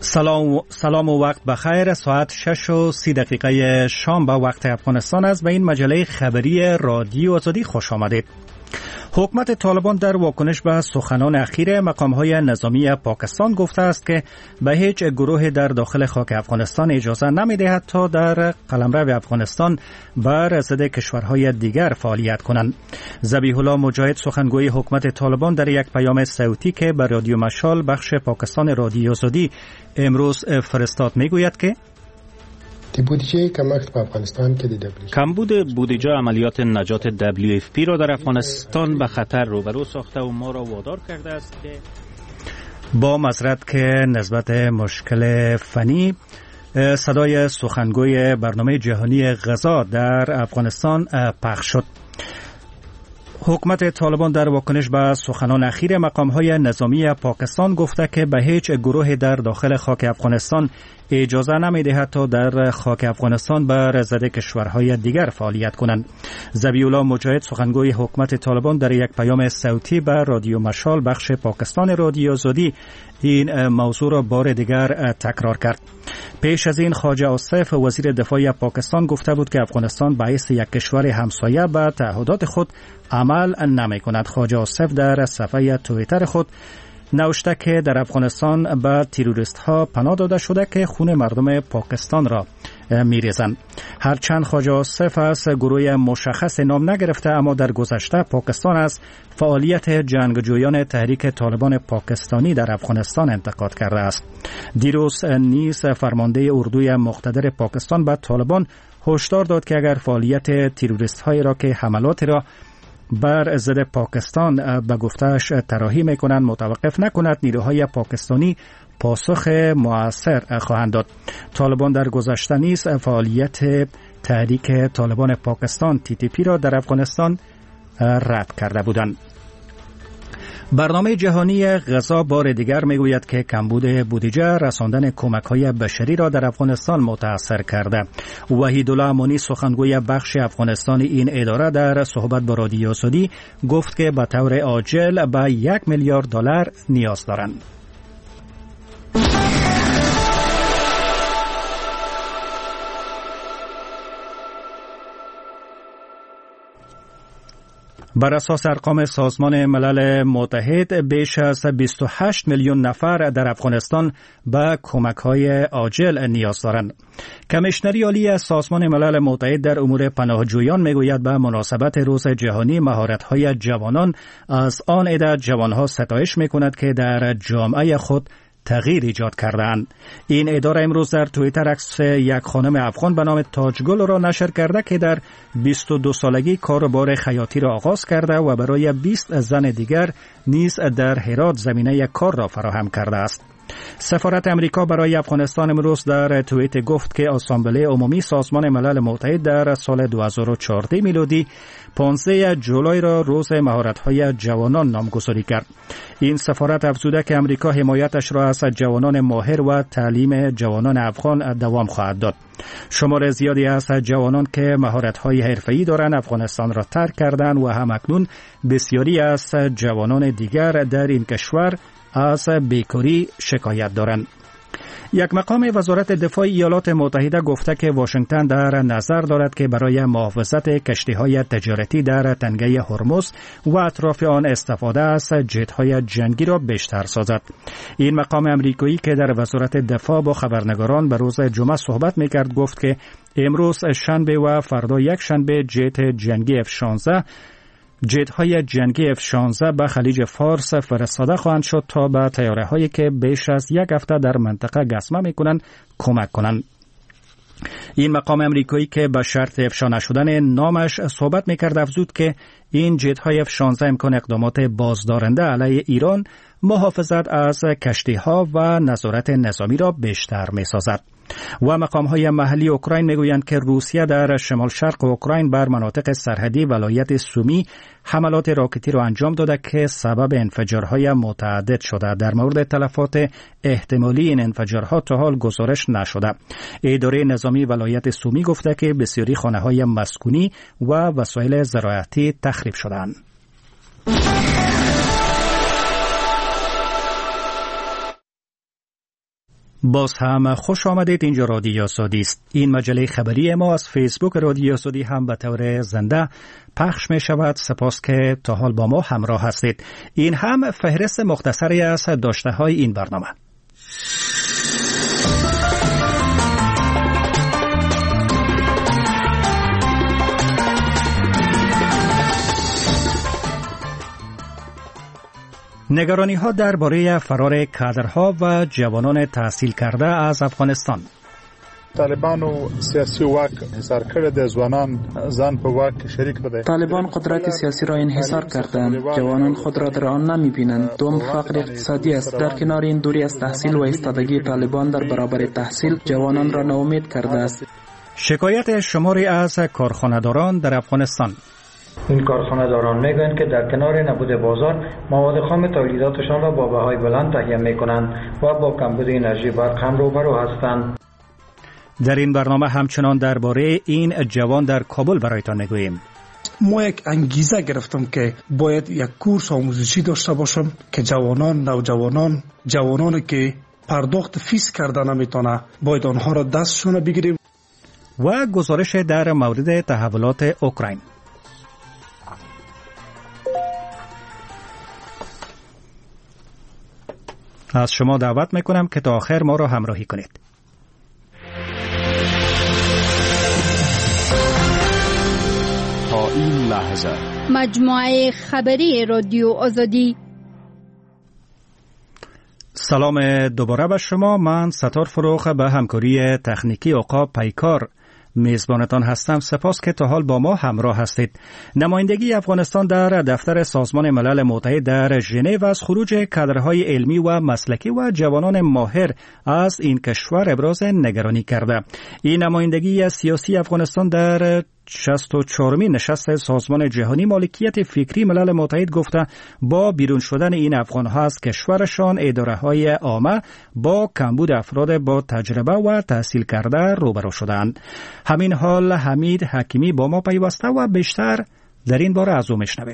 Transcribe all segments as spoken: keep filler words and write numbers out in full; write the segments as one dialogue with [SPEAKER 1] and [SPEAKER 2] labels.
[SPEAKER 1] سلام سلام و وقت بخیر. ساعت شش و سی دقیقه شام به وقت افغانستان است. به این مجله خبری رادیو آزادی خوش آمدید. حکومت طالبان در واکنش به سخنان اخیر مقام‌های نظامی پاکستان گفته است که به هیچ گروه در داخل خاک افغانستان اجازه نمی‌دهد تا در قلمرو افغانستان بر ضد کشورهای دیگر فعالیت کنند. ذبیح الله مجاهد سخنگوی حکومت طالبان در یک پیام صوتی که به رادیو مشال بخش پاکستان رادیو آزادی امروز فرستاد میگوید که
[SPEAKER 2] بودجه کمک به افغانستان که
[SPEAKER 3] کمبود بودجه عملیات نجات دبلیو اف پی را در افغانستان به خطر روبرو ساخته و ما را وادار کرده است که
[SPEAKER 1] با معذرت که نسبت مشکل فنی صدای سخنگوی برنامه جهانی غذا در افغانستان پخش شد. حکومت طالبان در واکنش به سخنان اخیر مقام‌های نظامی پاکستان گفته که به هیچ گروه در داخل خاک افغانستان اجازه نمی‌دهد تا در خاک افغانستان بر ضد کشورهای دیگر فعالیت کنند. ذبیح الله مجاهد سخنگوی حکومت طالبان در یک پیام صوتی به رادیو مشال بخش پاکستان رادیو آزادی این موضوع را بار دیگر تکرار کرد. پیش از این خواجه آصف وزیر دفاع پاکستان گفته بود که افغانستان باعث یک کشور همسایه به تعهدات خود عمل نمی کند. خواجه آصف در صفحه توییتر خود نوشته که در افغانستان به تروریست ها پناه داده شده که خون مردم پاکستان را میریزند. هرچند خواجه آصف از گروه مشخص نام نگرفته، اما در گذشته پاکستان از فعالیت جنگجویان تحریک طالبان پاکستانی در افغانستان انتقاد کرده است. دیروز نیز فرمانده اردوی مقتدر پاکستان به طالبان هشدار داد که اگر فعالیت تروریست هایی را که حملات را بر ضد پاکستان به گفته‌اش طراحی می‌کنند متوقف نکند، نیروهای پاکستانی پاسخ مؤثر خواهند داد. طالبان در گذشته نیز فعالیت تحریک طالبان پاکستان تی تی پی را در افغانستان رد کرده بودند. برنامه جهانی غذا بار دیگر میگوید که کمبود بودجه رساندن کمک‌های بشری را در افغانستان متاثر کرده. وحیدالله امانی سخنگوی بخش افغانستان این اداره در صحبت با رادیو آزادی گفت که به طور عاجل به یک میلیارد دلار نیاز دارند. بر اساس ارقام سازمان ملل متحد بیش از بیست و هشت میلیون نفر در افغانستان به کمک‌های عاجل نیاز دارند. کمیشنری عالی از سازمان ملل متحد در امور پناهجویان میگوید به مناسبت روز جهانی مهارت‌های جوانان از آن عده جوانها ستایش می‌کند که در جامعه خود تغییر ایجاد کردند. این اداره امروز در توییتر عکس یک خانم افغان به نام تاجگل را نشر کرده که در بیست و دو سالگی کاروبار خیاطی را آغاز کرده و برای بیست زن دیگر نیز در هرات زمینه کار را فراهم کرده است. سفارت امریکا برای افغانستان امروز در توییت گفت که اسامبله عمومی سازمان ملل متحد در سال دو هزار و چهارده میلادی پانزده جولای را روز مهارت‌های جوانان نامگذاری کرد. این سفارت افزوده که امریکا حمایتش را از جوانان ماهر و تعلیم جوانان افغان دوام خواهد داد. شمار زیادی از جوانان که مهارت‌های حرفه‌ای دارند افغانستان را ترک کردند و همکنون بسیاری از جوانان دیگر در این کشور از بیکاری شکایت دارند. یک مقام وزارت دفاع ایالات متحده گفته که واشنگتن در نظر دارد که برای محافظت کشتی‌های تجارتی در تنگه هرمز و اطراف آن استفاده از جت‌های جنگی را بیشتر سازد. این مقام امریکایی که در وزارت دفاع با خبرنگاران به روز جمعه صحبت می‌کرد گفت که امروز شنبه و فردا یک شنبه جت جنگی اف شانزده جت‌های جنگی اف شانزده به خلیج فارس فرستاده خواهند شد تا به طیاره‌هایی که بیش از یک هفته در منطقه گسمه می‌کنند کمک کنند. این مقام امریکایی که به شرط افشا نشدن نامش صحبت می‌کرد افزود که این جت‌های اف شانزده امکان اقدامات بازدارنده علیه ایران، محافظت از کشتی‌ها و نظارت نظامی را بیشتر می‌سازد. و مقام‌های محلی اوکراین میگویند که روسیه در شمال شرق اوکراین بر مناطق سرحدی ولایت سومی حملات راکتی را انجام داده که سبب انفجارهای متعدد شده. در مورد تلفات احتمالی این انفجارها تا حال گزارش نشده. اداره نظامی ولایت سومی گفته که بسیاری خانه‌های مسکونی و وسایل زراعتی تخریب شدند. باز هم خوش آمدید. اینجا رادیو آزادی است. این مجله خبری ما از فیسبوک رادیو آزادی هم به طور زنده پخش می شود. سپاس که تا حال با ما همراه هستید. این هم فهرست مختصری از داشته های این برنامه. نگرانی ها درباره فرار کادرها و جوانان تحصیل کرده از افغانستان.
[SPEAKER 4] طالبان و سیاسی واک انحصار کرده، جوانان زن په واک شریک بده.
[SPEAKER 5] طالبان قدرت سیاسی را انحصار کردند، جوانان خود را در آن نمی‌بینند. دوم فقر اقتصادی است. در کنار این دوری از تحصیل و ایستادگی طالبان در برابر تحصیل جوانان را ناامید کرده است.
[SPEAKER 1] شکایت شماری از کارخانه‌داران در افغانستان.
[SPEAKER 6] این کارخانه‌داران میگویند که در کنار نبود بازار مواد خام تولیداتشان را با بهای بلند تهیه میکنند و با کمبود انرژی برق هم روبرو هستند.
[SPEAKER 1] در این برنامه همچنان درباره این جوان در کابل برایتان میگوییم.
[SPEAKER 7] ما یک انگیزه گرفتم که باید یک کورس آموزشی داشته باشم که جوانان، نوجوانان، جوانانی که پرداخت فیس کرده نمیتونه باید آنها را دستشون بگیریم.
[SPEAKER 1] و گزارش در مورد تحولات اوکراین. از شما دعوت میکنم که تا آخر ما را همراهی کنید.
[SPEAKER 8] تا این لحظه
[SPEAKER 9] مجموعه خبری رادیو آزادی.
[SPEAKER 1] سلام دوباره به شما. من ستار فروخ به همکاری تکنیکی عقاب پیکار میزبانتان هستم. سپاس که تا حال با ما همراه هستید. نمایندگی افغانستان در دفتر سازمان ملل متحد در ژنو از خروج کادرهای علمی و مسلکی و جوانان ماهر از این کشور ابراز نگرانی کرده. این نمایندگی سیاسی افغانستان در شصت و چهارمین نشست سازمان جهانی مالکیت فکری ملل متحد گفته با بیرون شدن این افغان‌ها از کشورشان اداره‌های عامه با کمبود افراد با تجربه و تحصیل کرده روبرو شدند. همین حال حمید حکیمی با ما پیوسته و بیشتر در این باره از او میشنویم.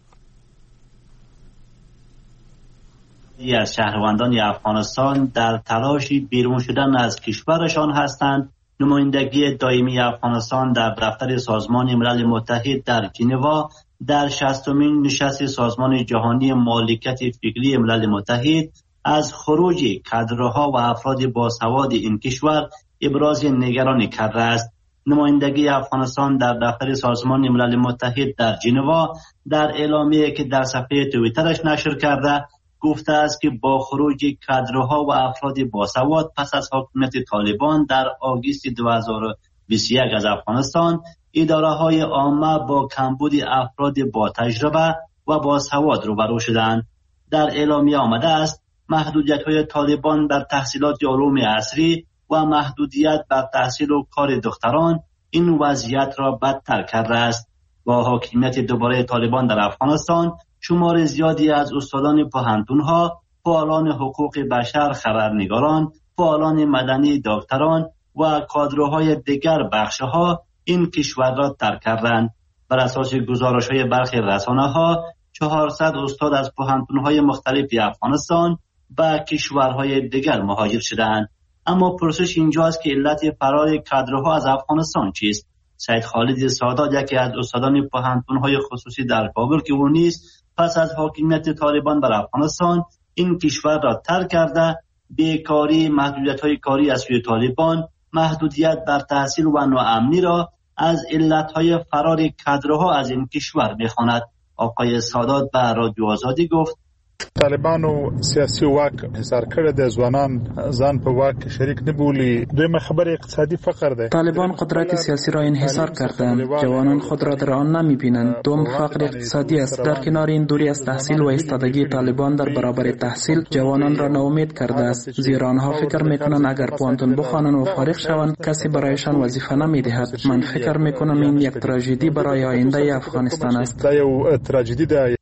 [SPEAKER 10] از شهروندان افغانستان در تلاش بیرون شدن از کشورشان هستند. نمایندگی دائمی افغانستان در دفتر سازمان ملل متحد در ژنو در شصتمین نشست سازمان جهانی مالکیت فکری ملل متحد از خروج کادرها و افراد باسواد این کشور ابراز نگرانی کرده است. نمایندگی افغانستان در دفتر سازمان ملل متحد در ژنو در اعلامیه‌ای که در صفحه توییترش نشر کرده گفته است که با خروج کادرها و افراد باسواد پس از حکومت طالبان در آگوست دو هزار و بیست و یک از افغانستان، اداره‌های عامه با کمبود افراد با تجربه و باسواد روبرو شدند. در اعلامیه آمده است محدودیت‌های طالبان بر تحصیلات علوم عصری و محدودیت بر تحصیل و کار دختران این وضعیت را بدتر کرده است. با حاکمیت دوباره طالبان در افغانستان، شمار زیادی از استادان پوهنتون‌ها، فعالان حقوق بشر، خبرنگاران، فعالان مدنی، دکتران و کادرهای دیگر بخش‌ها این کشور را ترک کردند. بر اساس گزارش‌های برخی رسانه‌ها، چهارصد استاد از پوهنتون‌های مختلف افغانستان به کشورهای دیگر مهاجر شدند. اما پرسش اینجاست که علت فرار کادرها از افغانستان چیست؟ سید خالد سادات، یکی از استادان پوهنتون‌های خصوصی در کابل که او نیز پس از حاکمیت طالبان بر افغانستان این کشور را ترک کرده، بیکاری، محدودیت‌های کاری از سوی طالبان، محدودیت بر تحصیل و ناامنی را از علت‌های فرار کادرها از این کشور می‌خواند. آقای سادات به رادیو آزادی گفت:
[SPEAKER 4] طالبان و سیاسی واک انحصار کرده، جوانان زن په واک شریک نبولی. دویم خبر اقتصادی فقر ده.
[SPEAKER 5] طالبان قدرت سیاسی را انحصار کردند، جوانان خود را در آن نمی‌بینند. دوم فقر اقتصادی است. در کنار این دوری از تحصیل و ایستادگی طالبان در برابر تحصیل جوانان را ناامید کرده است، زیرا آنها فکر می‌کنند اگر پوهنتون بخوانند و فارغ شوند کسی برایشان وظیفه نمی‌دهد. من فکر می‌کنم این یک تراژدی برای آینده افغانستان است.
[SPEAKER 4] تراژدی ده.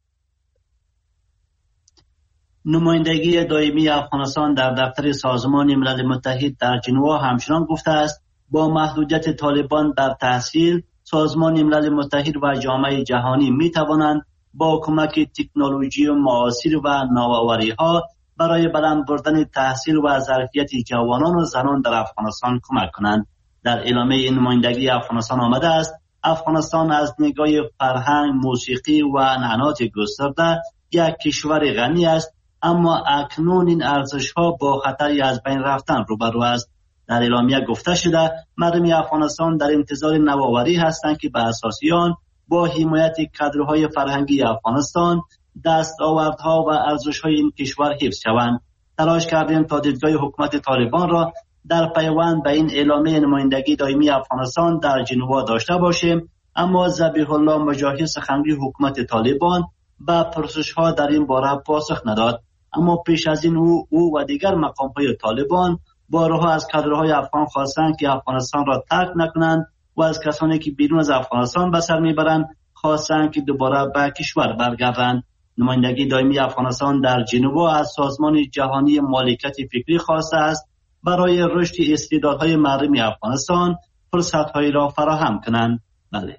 [SPEAKER 10] نمایندگی دائمی افغانستان در دفتر سازمان ملل متحد در ژنو همچنان گفته است با محدودیت طالبان بر تحصیل، سازمان ملل متحد و جامعه جهانی می توانند با کمک تکنولوژی معاصر و نوآوری‌ها برای بلند بردن تحصیل و ظرفیت جوانان و زنان در افغانستان کمک کنند. در اعلامیه نمایندگی افغانستان آمده است افغانستان از نگاه فرهنگ، موسیقی و عنعنات گسترده یک کشور غنی است، اما اکنون این ارزش‌ها با خطری از بین رفتن روبرو است. در اعلامیه گفته شده مردم افغانستان در انتظار نوآوری هستند که به اساس آن با حمایت کادرهای فرهنگی افغانستان دستاوردها و ارزش‌های این کشور حفظ شوند. تلاش کردیم تا دیدگاه حکومت طالبان را در پیوند به این اعلامیه نمایندگی دائمی افغانستان در ژنو داشته باشیم، اما ذبیح الله مجاهد سخنگوی حکومت طالبان به پرسش‌ها در این باره پاسخ نداد. اما پیش از این او, او و دیگر مقام‌های طالبان بارها از کادرهای افغان خواستند که افغانستان را ترک نکنند و از کسانی که بیرون از افغانستان به سر میبرند خواستند که دوباره به کشور برگردند. نمایندگی دائمی افغانستان در ژنو از سازمان جهانی مالکیت فکری خواسته است برای رشد استعدادهای مردم افغانستان فرصت‌هایی را فراهم کنند. بله.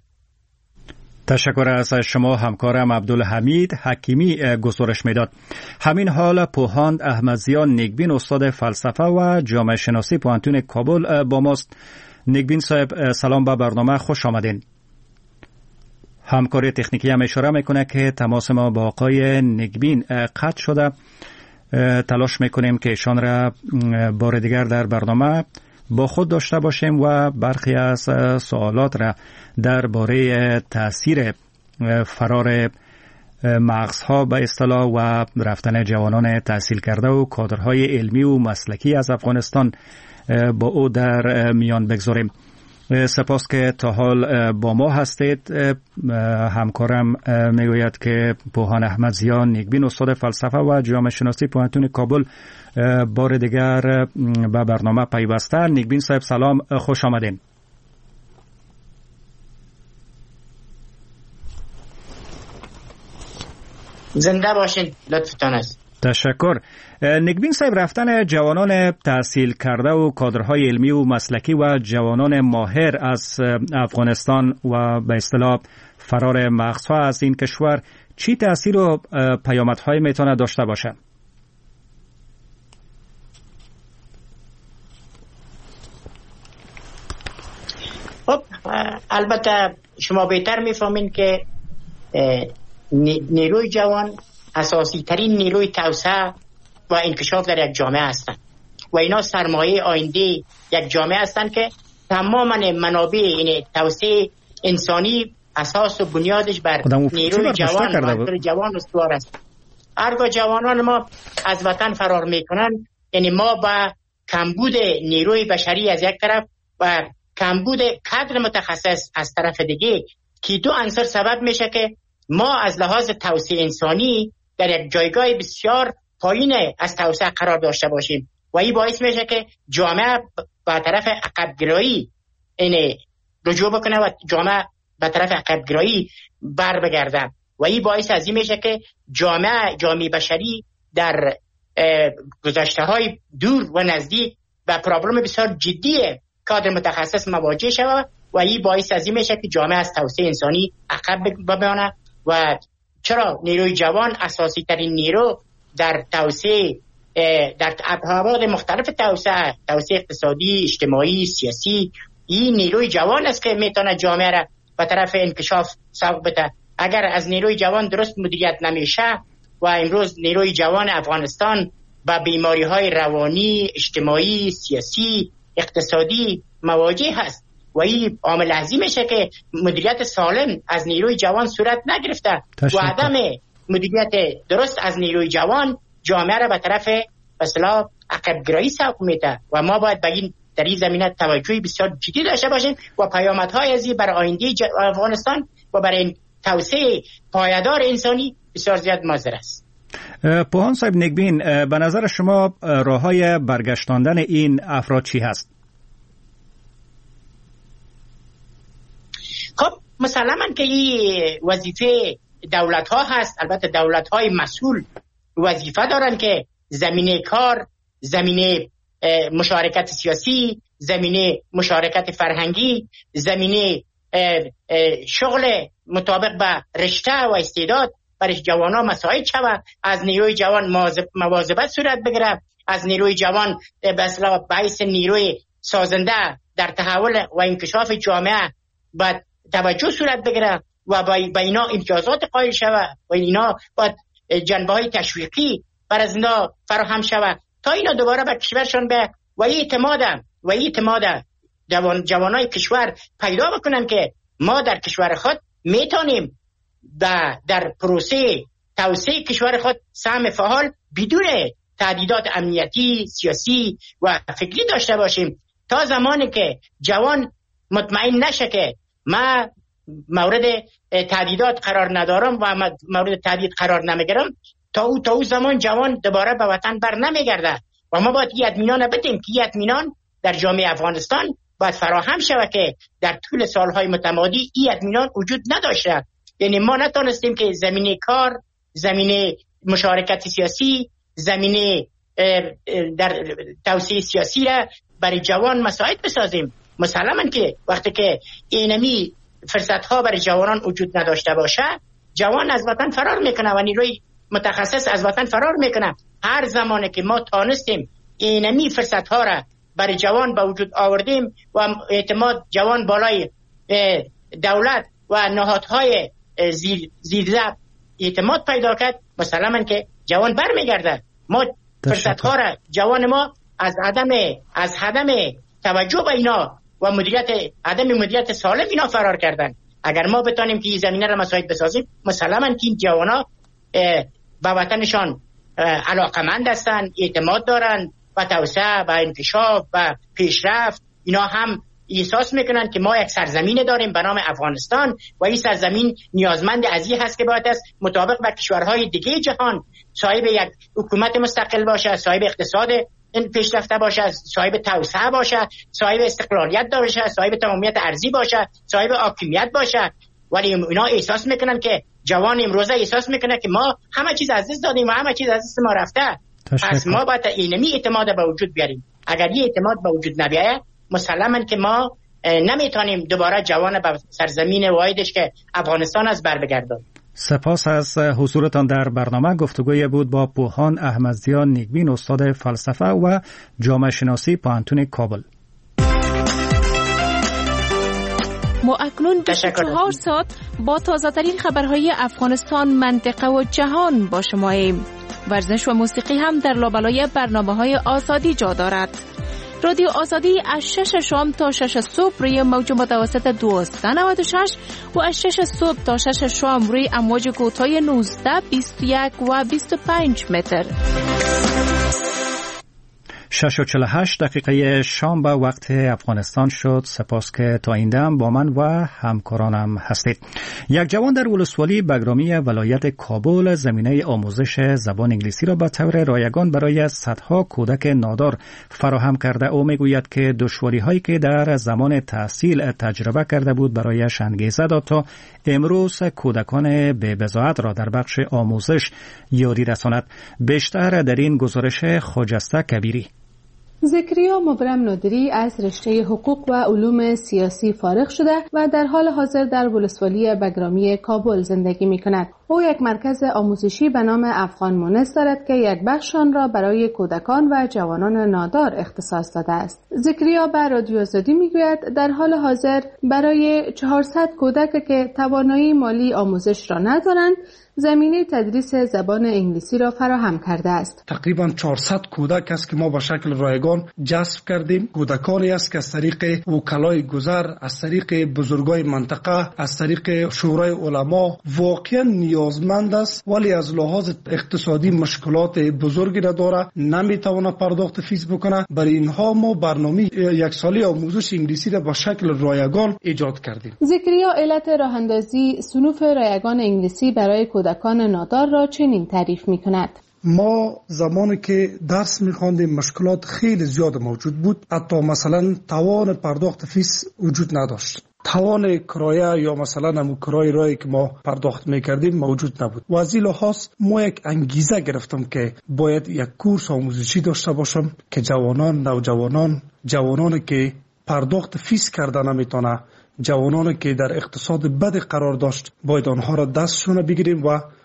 [SPEAKER 1] تشکر از شما همکارم عبدالحمید حکیمی گزارش میداد. همین حال پوهاند احمدزیان نیکبین استاد فلسفه و جامعه شناسی پوهنتون کابل با ماست. نیکبین صاحب سلام به برنامه، خوش آمدین. همکاری تکنیکی هم اشاره میکنه که تماس ما با آقای نیکبین قطع شده. تلاش میکنیم که ایشان را بار دیگر در برنامه با خود داشته باشیم و برخی از سوالات را درباره تاثیر فرار مغزها به اصطلاح و رفتن جوانان تحصیل کرده و کادرهای علمی و مسلکی از افغانستان با او در میان بگذاریم. سپاس که تا حال با ما هستید. همکارم میگوید که پوهان احمدزیان نیکبین استاد فلسفه و جامعه شناسی پوهنتون کابل بار دیگر به برنامه پیوستن. نیکبین صاحب سلام، خوش آمدین.
[SPEAKER 11] زنده باشین، لطفتان است.
[SPEAKER 1] تشکر. نیکبین صاحب، رفتن جوانان تحصیل کرده و کادرهای علمی و مسلکی و جوانان ماهر از افغانستان و به اصطلاح فرار مغزها از این کشور چی تأثیر و پیامدهای میتونه داشته باشه؟
[SPEAKER 11] خب البته شما بهتر میفهمین که نیروی جوان اساسی ترین نیروی توسعه و انکشاف در یک جامعه هستند و اینا سرمایه آینده یک جامعه هستند که تمام منابع این توسعه انسانی اساس و بنیادش بر نیروی جوان و جوان استوار است. هرگاه جوانان ما از وطن فرار میکنن، یعنی ما با کمبود نیروی بشری از یک طرف و کمبود کادر متخصص از طرف دیگه، که دو عنصر سبب میشه که ما از لحاظ توسعه انسانی در یک جایگاه بسیار پایین از توسعه قرار داشته باشیم و این باعث میشه که جامعه به طرف عقب‌گرایی این رجوع بکنه و جامعه به طرف عقب‌گرایی بر بگرده و این باعث از این میشه که جامعه جامعه بشری در گذشته‌های دور و نزدیک و پرابلم بسیار جدی کادر متخصص مواجه شود و این باعث از این میشه که جامعه از توسعه انسانی عقب بمانه. و چرا نیروی جوان اساسی ترین نیرو در توسعه در ابعاد مختلف توسعه توسعه اقتصادی، اجتماعی، سیاسی، این نیروی جوان است که میتونه جامعه را به طرف انکشاف سوق بده. اگر از نیروی جوان درست مدیریت نمیشه و امروز نیروی جوان افغانستان با بیماری های روانی، اجتماعی، سیاسی، اقتصادی مواجه هست و این عامل عظیم میشه که مدیریت سالم از نیروی جوان صورت نگرفته و عدم مدیریت درست از نیروی جوان جامعه را به طرف اصلاح عقب‌گرایی سوق میده و ما باید به این در این زمینه توجهی بسیار جدی داشته باشیم و پیامدهای از این برای آینده افغانستان و برای این توسعه پایدار انسانی بسیار زیاد مضر است.
[SPEAKER 1] پوهان صاحب نیکبین، به نظر شما راههای برگشتاندن این افراد چی هست؟
[SPEAKER 11] خب مسلماً که این وظیفه دولت ها هست. البته دولت های مسئول وظیفه دارن که زمینه کار، زمینه مشارکت سیاسی، زمینه مشارکت فرهنگی، زمینه شغل مطابق به رشته و استعداد برای جوانان مساعد شود، از نیروی جوان مواظبت صورت بگیره، از نیروی جوان به اصطلاح باعث نیروی سازنده در تحول و انکشاف جامعه باید توجه صورت بگیره و با اینا امتیازات قائل شود و اینا باید جنبه های تشویقی بر از اینا فراهم شود تا اینا دوباره به کشورشان به و اعتماد و اعتماد جوان جوانای کشور پیدا بکنن که ما در کشور خود میتونیم در, در پروسه توسعه کشور خود سهم فعال بدون تهدیدات امنیتی، سیاسی و فکری داشته باشیم. تا زمانی که جوان مطمئن نشه که ما مورد تهدیدات قرار ندارم و مورد تهدید قرار نمیگیرم، تا او تا او زمان جوان دوباره به وطن بر نمیگرده و ما باید این اطمینان بدیم که این اطمینان در جامعه افغانستان باید فراهم شود که در طول سالهای متمادی این اطمینان وجود نداشته. یعنی ما نتونستیم که زمینه کار، زمینه مشارکت سیاسی، زمینه در توسعه سیاسی را برای جوان مساعد بسازیم. مسلماً که وقتی که اینمی فرصت ها برای جوانان وجود نداشته باشه، جوان از وطن فرار میکنه و نیروی متخصص از وطن فرار میکنه. هر زمانی که ما تانستیم اینمی فرصت ها را برای جوان به وجود آوردیم و اعتماد جوان بالای دولت و نهادهای زیر زیرزب اعتماد پیدا کرد، مسلماً که جوان برمیگرده. ما فرصت ها را جوان ما از عدم از عدم توجه به اینا و مدیریت عدم مدیریت سالم اینا فرار کردن. اگر ما بتونیم که این زمینه را مساعد بسازیم، مسلماً که این جوانا به وطنشان علاقمند هستند، اعتماد دارن و توسعه و انکشاف و پیشرفت اینا هم احساس میکنن که ما یک سرزمین داریم به نام افغانستان و این سرزمین نیازمند از این هست که باید است مطابق با کشورهای دیگه جهان صاحب یک حکومت مستقل باشه، صاحب اقتصاد پیشرفته باشه، صاحب توسعه باشه، صاحب استقلالیت باشه، صاحب تمامیت ارضی باشه، صاحب حاکمیت باشه. ولی اینا احساس میکنن که جوان امروزه احساس میکنه که ما همه چیز از دست دادیم و همه چیز از دست ما رفته. پس ما باید اینمی اعتماد به وجود بیاریم. اگر این اعتماد به وجود نبیاید، مسلماً که ما نمیتونیم دوباره جوان به سرزمین واحدش که افغانستان از بر بگردانیم.
[SPEAKER 1] سپاس از حضورتان در برنامه. گفتگوی بود با پوهان احمدزیا نیکبین، استاد فلسفه و جامعه شناسی پوهنتون کابل.
[SPEAKER 12] ما اکنون بیست و چهار ساعت با تازه ترین خبرهای افغانستان، منطقه و جهان با شماییم. ورزش و موسیقی هم در لابلای برنامه‌های آزادی جا دارد. رادیو آزادی از شش شام تا شش صبح روی موج متوسط دویست و نود و شش و از شش صبح تا شش شام روی امواج کوتاه نوزده، بیست و یک و بیست و پنج متر.
[SPEAKER 1] شش و چهل و هشت دقیقه شام به وقت افغانستان شد. سپاس که تا این دم با من و همکارانم هستید. یک جوان در ولسوالی بگرامی ولایت کابل زمینه آموزش زبان انگلیسی را به طور رایگان برای صدها کودک نادار فراهم کرده. او میگوید که دشواری هایی که در زمان تحصیل تجربه کرده بود برایش انگیزه داد تا امروز کودکان به بضاعت را در بخش آموزش یاری رساند. بیشتر در این گزارش خجسته کبیری.
[SPEAKER 13] زکریا مبرم نادری از رشته حقوق و علوم سیاسی فارغ شده و در حال حاضر در ولسوالی بگرامی کابل زندگی می کند. او یک مرکز آموزشی به نام افغان مونس دارد که یک بخش آن را برای کودکان و جوانان نادار اختصاص داده است. زکریا به رادیو آزادی میگوید در حال حاضر برای چهارصد کودک که توانایی مالی آموزش را ندارند، زمینه تدریس زبان انگلیسی را فراهم کرده است.
[SPEAKER 7] تقریبا چهارصد کودک است که ما به شکل رایگان جذب کردیم. کودکانی است که از طریق وکلای گذر، از طریق بزرگای منطقه، از طریق شورای علما واقعا نیازمند است، ولی از لحاظ اقتصادی مشکلات بزرگی را داره، نمیتونه پرداخت فیس بکنه. برای اینها ما برنامه یک ساله آموزش انگلیسی را به شکل رایگان ایجاد کردیم.
[SPEAKER 13] زکریا علت راه اندازی صنوف رایگان انگلیسی برای کودکان نادار را چنین تعریف می‌کند.
[SPEAKER 7] ما زمانی که درس می‌خواندیم مشکلات خیلی زیاد موجود بود. حتی مثلا توان پرداخت فیس وجود نداشت. توان کرایه یا مثلا همون کرایه رایی که ما پرداخت میکردیم موجود نبود. و از این لحاظ ما یک انگیزه گرفتم که باید یک کورس آموزشی داشته باشم که جوانان، نوجوانان، جوانانی که پرداخت فیس کرده نمیتونه، جوانانی که در اقتصاد بد قرار داشت، باید آنها را دستشون بگیریم و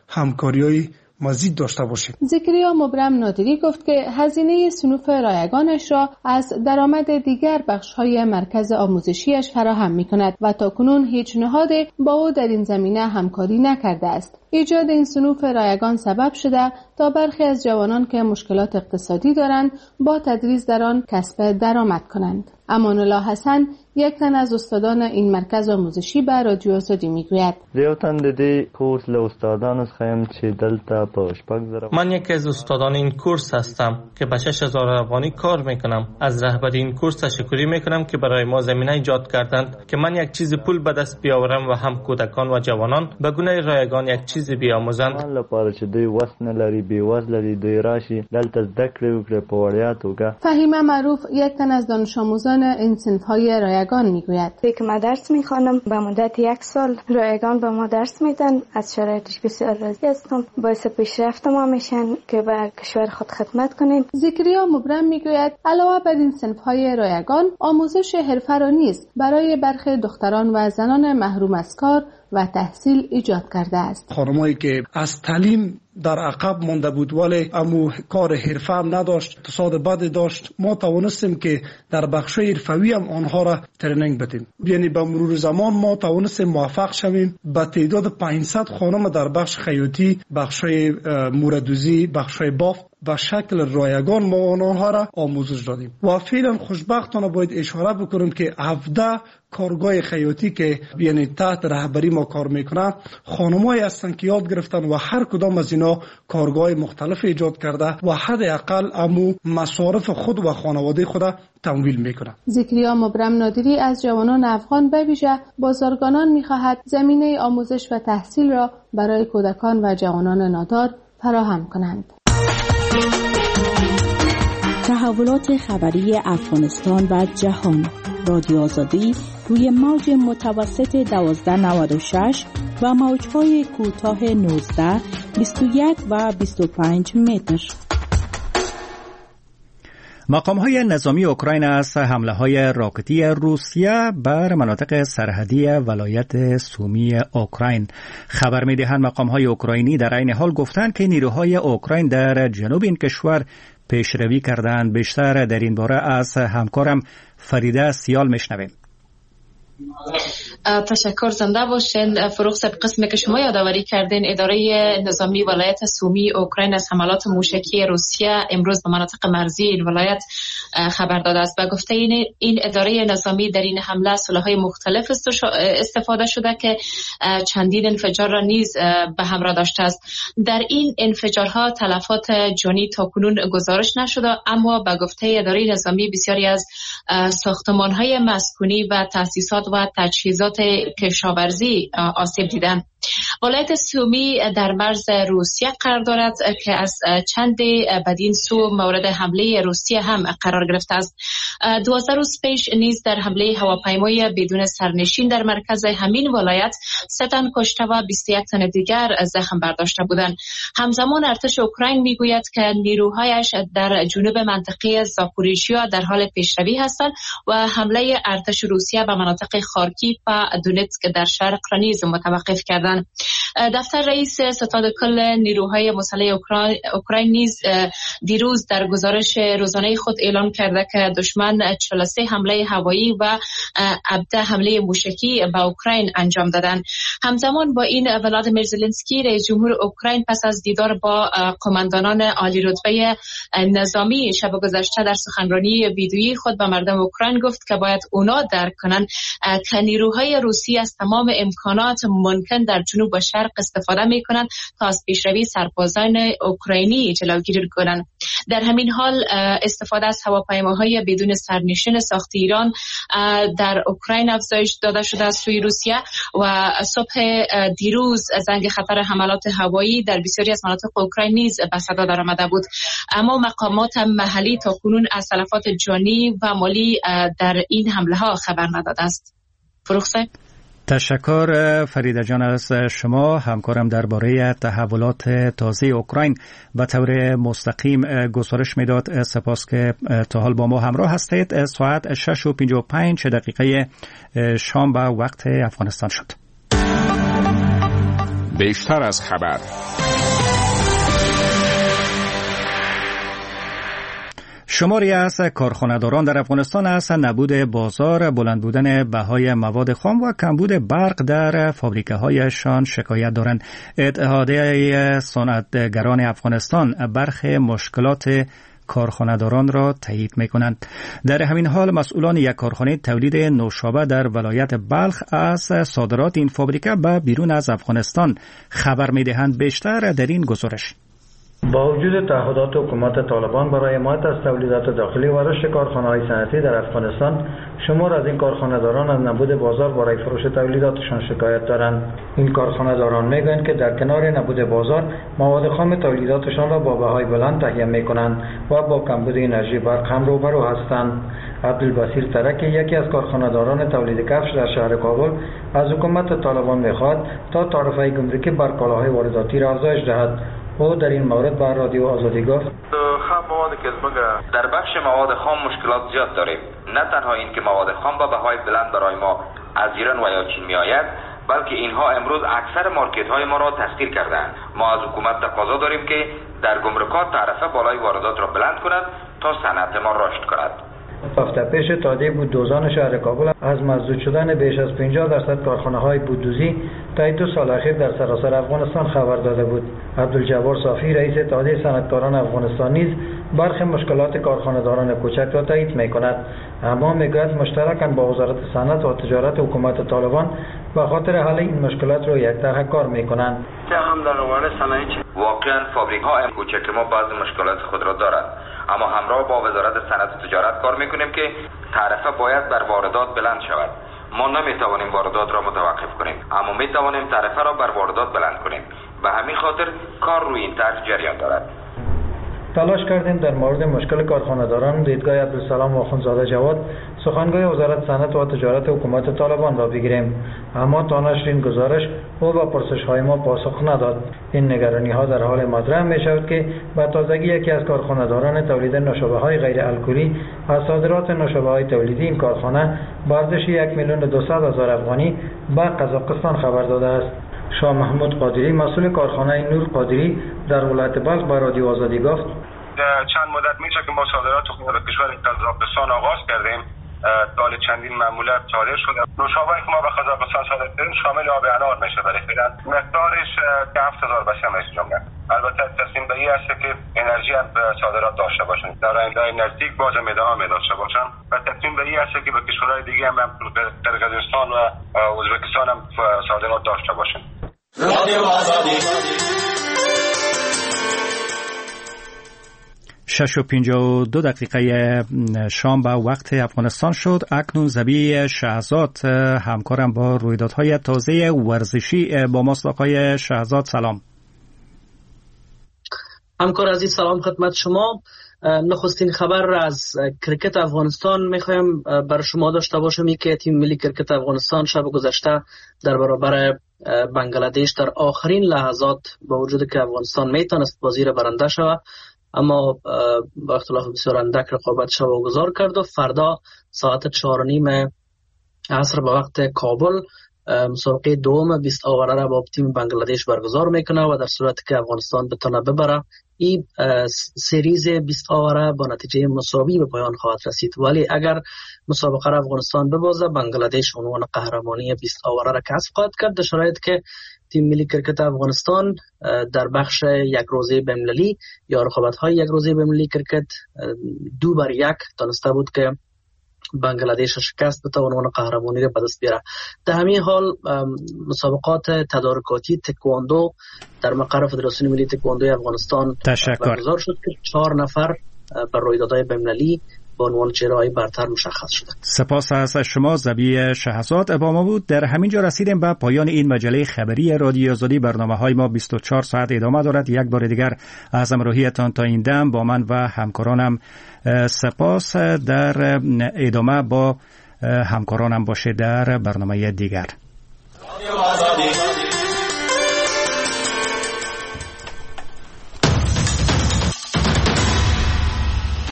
[SPEAKER 7] همکاری‌های مزید داشته باشیم.
[SPEAKER 13] زکریا مبرم نادری گفت که هزینه صنوف رایگانش را از درآمد دیگر بخش‌های مرکز آموزشیش فراهم می‌کند و تاکنون هیچ نهادی با او در این زمینه همکاری نکرده است. ایجاد این صنوف رایگان سبب شده تا برخی از جوانان که مشکلات اقتصادی دارند با تدریس در آن کسب درآمد کنند. امان الله حسن یک تن از استادان این مرکز آموزشی به رادیو آزادی میگوید
[SPEAKER 14] زیاتن دیدی کورس له استادان خیم چه دلتا پشپک زره.
[SPEAKER 15] من یکی از استادان این کورس هستم که به شش هزار افغانی کار میکنم. از رهبری این کورس تشکری میکنم که برای ما زمینه ایجاد کردند که من یک چیز پول به دست بیاورم و هم کودکان و جوانان به گونه رایگان یک چیز بیاموزند.
[SPEAKER 14] من لپاره چې دوی وس نه لري بی وس لري دوی راشي دلته زده کړې وکړي په وړیا توګه.
[SPEAKER 13] فهیمه معروف یک تن از دانش آموزان این صنف‌های رایگان میگوید
[SPEAKER 16] که من درس میخوانم به مدت یک سال رایگان به ما درس میدن. از شرایطش بسیار راضی هستم. باعث پیشرفت ما میشن که به کشور خود خدمت کنیم.
[SPEAKER 13] زکریا مبرم میگوید علاوه بر این صنف‌های رایگان آموزش حرفه را نیز برای برخی دختران و زنان محروم از کار و تحصیل ایجاد کرده است.
[SPEAKER 7] خانمایی که از تعلیم در عقب مانده بود ولی امو کار حرفه هم نداشت، اقتصاد بد داشت، ما توانستیم که در بخش حرفوی هم آنها را ترینینگ بدیم. یعنی به مرور زمان ما توانستیم موفق شویم به تعداد پانصد خانم در بخش خیاطی، بخش موردوزی، بخش بافت و شکل رایگان ما آنها را آموزش دادیم. و فعلا خوشبختانه باید اشاره بکنم که هفده کارگاه خیاطی که یعنی تحت رهبری ما کار میکنه خانمایی هستند که یاد گرفتن و هر کدام از اینا کارگاه مختلف ایجاد کرده و حداقل امو مصارف خود و خانواده خود تمویل میکنه.
[SPEAKER 13] زکریا مبرم نادری از جوانان افغان به ویژه بازرگانان میخواهد زمینه آموزش و تحصیل را برای کودکان و جوانان نادار فراهم کنند.
[SPEAKER 17] تحولات خبری افغانستان و جهان. رادیو آزادی روی موج متوسط دوازده نود و شش و موج‌های کوتاه نوزده، بیست و یک و بیست و پنج متر.
[SPEAKER 1] مقام‌های نظامی اوکراین از حمله‌های راکتی روسیه بر مناطق سرحدی ولایت سومی اوکراین خبر می‌دهند. مقام‌های اوکراینی در عین حال گفتند که نیروهای اوکراین در جنوب این کشور پیشروی کردند. بیشتر در این باره از همکارم فریده سیال میشنویم.
[SPEAKER 18] تشکر، زنده باشین. فروغ صاحب، قسمی که شما یادآوری کردین اداره نظامی ولایت سومی اوکراین از حملات موشکی روسیه امروز به مناطق مرزی این ولایت خبر داده است و گفته این این اداره نظامی در این حمله سلاح‌های مختلف استفاده شده که چندین انفجار را نیز به همراه داشته است. در این انفجارها تلفات جانی تاکنون گزارش نشده، اما به گفته اداره نظامی بسیاری از ساختمان‌های مسکونی و تأسیسات و تجهیزات کشاورزی آسیب دیدند. ولایت سومی در مرز روسیه قرار دارد که از چند بدین سو مورد حمله روسیه هم قرار گرفته است. دوازده روز پیش نیز در حمله هواپیمای بدون سرنشین در مرکز همین ولایت سه تن کشته و بیست و یک تن دیگر زخم برداشته بودند. همزمان ارتش اوکراین میگوید که نیروهایش در جنوب منطقه زاپوریژیا در حال پیشروی هستند و حمله ارتش روسیه به مناطق خارکیف و دونتسک در شرق را نیز متوقف کردند. دفتر رئیس ستاد کل نیروهای مسلح اوکراین نیز دیروز در گزارش روزانه خود اعلام کرده که دشمن چهل و سه حمله هوایی و هفده حمله موشکی به اوکراین انجام دادند. همزمان با این ولادیمیر زلنسکی رئیس جمهور اوکراین پس از دیدار با قماندانان عالی رتبه نظامی شب گذشته در سخنرانی ویدیویی خود به مردم اوکراین گفت که باید اونا درک کنند که نیروهای روسی از تمام امکانات ممکن در جنوب و شرق استفاده می کنند تا از پیشروی سربازان اوکراینی جلوگیری کنند. در همین حال استفاده از هواپیماهای بدون سرنشین ساخت ایران در اوکراین افزایش داده شده است سوی روسیه و صبح دیروز زنگ خطر حملات هوایی در بسیاری از مناطق اوکراین نیز به صدا درآمده بود، اما مقامات محلی تاکنون از تلفات جانی و مالی در این حمله ها خبر نداده است. فروغ صاحب،
[SPEAKER 1] تشکر فریده جان از شما. همکارم درباره تحولات تازه اوکراین به طور مستقیم گزارش میداد. سپاس که تا حال با ما همراه هستید. ساعت شش و پنجاه و پنج دقیقه شام به وقت افغانستان شد.
[SPEAKER 8] بیشتر از خبر.
[SPEAKER 1] شماری از کارخانه‌داران در افغانستان از نبود بازار، بلند بودن بهای مواد خام و کمبود برق در فابریکه‌هایشان شکایت دارند. اتحادیه صنعتگران افغانستان برخی مشکلات کارخانه‌داران را تایید می‌کنند. در همین حال مسئولان یک کارخانه تولید نوشابه در ولایت بلخ از صادرات این فابریکه به بیرون از افغانستان خبر می‌دهند. بیشتر در این گزارش.
[SPEAKER 6] با وجود تعهدات حکومت طالبان برای حمایت از تولیدات داخلی و رشد کارخانه‌های صنعتی در افغانستان، شمار از این کارخانه‌داران از نبود بازار برای فروش تولیداتشان شکایت دارند. این کارخانه‌داران میگویند که در کنار نبود بازار، مواد خام تولیداتشان را با بهای بلند تهیه می‌کنند و با کمبود انرژی برق هم روبرو هستند. عبدالبصیر ترکی، یکی از کارخانه‌داران تولید کفش در شهر کابل، از حکومت طالبان می‌خواهد تا تعرفه گمرکی بر کالاهای وارداتی را افزایش دهد. او در این مورد با رادیو آزادی گفت:
[SPEAKER 19] خام مواد که در بخش مواد خام مشکلات زیاد داریم. نه تنها این که مواد خام با بهای بلند برای ما از ایران و یا چین می آید، بلکه اینها امروز اکثر مارکت های ما را تسخیر کردند. ما از حکومت تقاضا داریم که در گمرکات تعرفه بالای واردات را بلند کند تا صنعت ما رشد کند.
[SPEAKER 6] هفته پیش اتحادیه بوددوزان شهر کابل از مسدود شدن بیش از پنجاه درصد کارخانه‌های بوددوزی تا دو سال اخیر در سراسر افغانستان خبر داده بود. عبدالجبار صافی، رئیس اتحادیه صنعتکاران افغانستان، نیز برخی مشکلات کارخانه‌داران کوچک را تایید می‌کند، اما می‌گوید مشترکاً با وزارت صنعت و تجارت حکومت طالبان به خاطر حل این مشکلات را یکطرحه کار می‌کنند.
[SPEAKER 19] واقعاً فابریک‌های کوچک ما بعض مشکلات خود را دارد، اما همراه با وزارت صنعت و تجارت کار میکنیم که تعرفه باید بر واردات بلند شود. ما نمیتوانیم واردات را متوقف کنیم، اما میتوانیم تعرفه را بر واردات بلند کنیم. به همین خاطر کار روی این طرح جریان دارد.
[SPEAKER 6] تلاش کردیم در مورد مشکل کارخانه‌داران دیدگاه عبدالسلام آخوندزاده جواد، سخنگوی وزارت صنعت و تجارت حکومت طالبان را بگیریم، اما تا نشر این گزارش او با پرسش‌های ما پاسخ نداد. این نگرانی‌ها در حال مطرح می‌شود که به تازگی یکی از کارخانه‌داران تولید نوشابه‌های غیر الکلی از صادرات نوشابه‌های تولیدی این کارخانه با ارزش یک میلیون دویست هزار افغانی به قزاقستان خبر داده است. شاه محمود قادری، مسئول کارخانه نور قادری در ولایت بلخ، به رادیو آزادی گفت:
[SPEAKER 20] چند مدت میشه که ما صادرات خود به کشور قزاقستان آغاز کردیم. دال چندین ماموریت صادر شده. نوشابه‌ای که ما به قزاقستان صادر کردیم شامل آب انار میشه، برای فعلا مقدارش هفت هزار بشکه میشه جمله. البته تصمیم به این است که انرژی هم صادرات داشته باشن، در آینده نزدیک باز ادامه داشته باشن و تصمیم به این است که به کشورهای دیگه هم قرقیزستان و ازبکستان هم صادرات داشته باشن. رادیو آزادی.
[SPEAKER 1] شش و پنجاه و دو دقیقه شام به وقت افغانستان شد. اکنون زبی شهزاد همکارم با رویدادهای تازه ورزشی با ماست. آقای شهزاد سلام.
[SPEAKER 21] همکار عزیز سلام خدمت شما. نخستین خبر از کرکت افغانستان میخوایم بر شما داشته باشم که تیم ملی کرکت افغانستان شب گذشته در برابر بنگلادش در آخرین لحظات با وجود که افغانستان میتونست بازی را برنده شود، اما با اختلاف بسیار اندک رقابتش را واگذار کرد و فردا ساعت چهار و نیم عصر به وقت کابل مسابقه دوم بیست آوره را با تیم بنگلادش برگزار میکنه و در صورتی که افغانستان بتونه ببره این سریز بیست آوره با نتیجه مساوی به پایان خواهد رسید، ولی اگر مسابقه را افغانستان ببازه بنگلادش عنوان قهرمانی بیست آوره را کسب خواهد کرد، در شرایطی که تیم ملی کرکت افغانستان در بخش یک روزه بین‌المللی یا رقابت‌های یک روزه بین‌المللی کرکت دو بر یک تونسته بود که بنگلادش شکست بده و عنوان قهرمانی را به دست بیاره. در همین حال مسابقات تدارکاتی تکواندو در مقر فدراسیون ملی تکواندو افغانستان برگزار شد که چهار نفر بر رویدادهای بین‌المللی با عنوان چهره‌های برتر مشخص شده.
[SPEAKER 1] سپاس از شما زبی شهزاد با ما بود. در همین جا رسیدیم به پایان این مجله خبری رادیو آزادی. برنامه‌های ما بیست و چهار ساعت ادامه دارد. یک بار دیگر از همراهیتان تا این دم با من و همکارانم سپاس. در ادامه با همکارانم باشه در برنامه دیگر.